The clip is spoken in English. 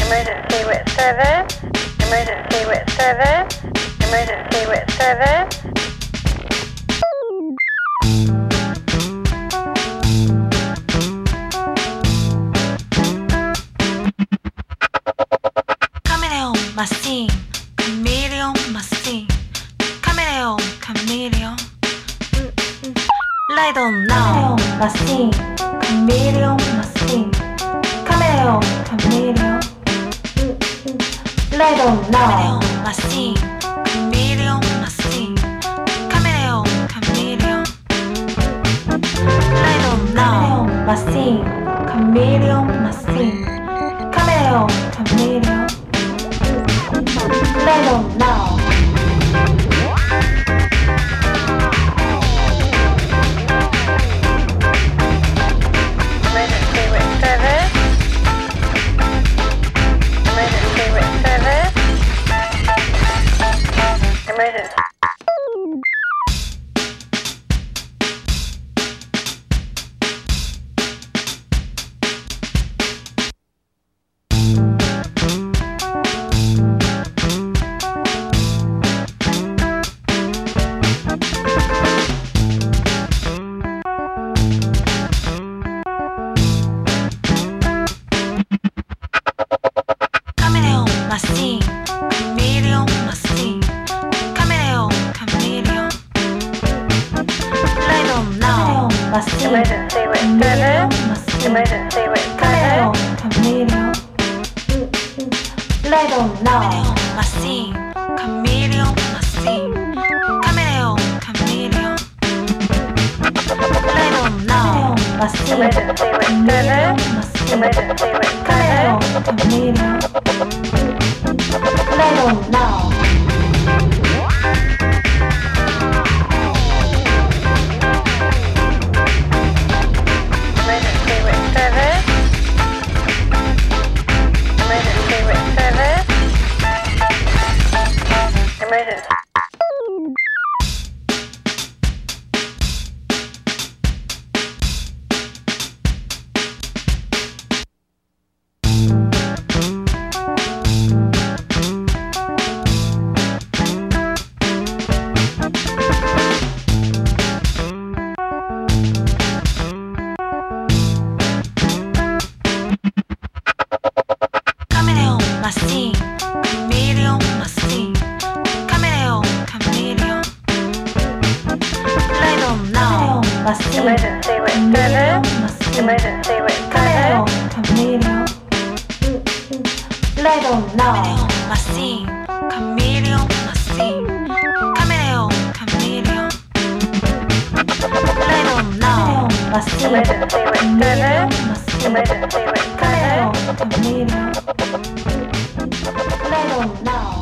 Emergency with service. Emergency with service. Emergency with service. Chameleon machine, chameleon machine, chameleon, chameleon. Lie down now, machine, chameleon machine, chameleon, chameleon. Lie down now, machine, chameleon machine, chameleon, chameleon. Lie down now, machine, chameleon machine, chameleon, chameleon. Lie down now. Emergency with service. Emergency with service. Emergency. Chameleon machine, chameleon machine, chameleon, chameleon. Lie down now, machine, Emergency with service. Emergency with chameleon, service. chameleon. Lie down now, machine, chameleon machine, chameleon, chameleon. Lie down now, machine, Emergency with service. Emergency with chameleon, service. chameleon. Lie down now. Emergency with service. Emergency with service. Emergency. Chameleon machine, chameleon machine, chameleon, chameleon. Lie down now, machine, Emergency with service. Emergency with chameleon, service. chameleon. Lie down now, machine, chameleon machine, chameleon, chameleon. Lie down now, machine, Emergency with service. machine, Emergency with chameleon, service. chameleon. Lie down now.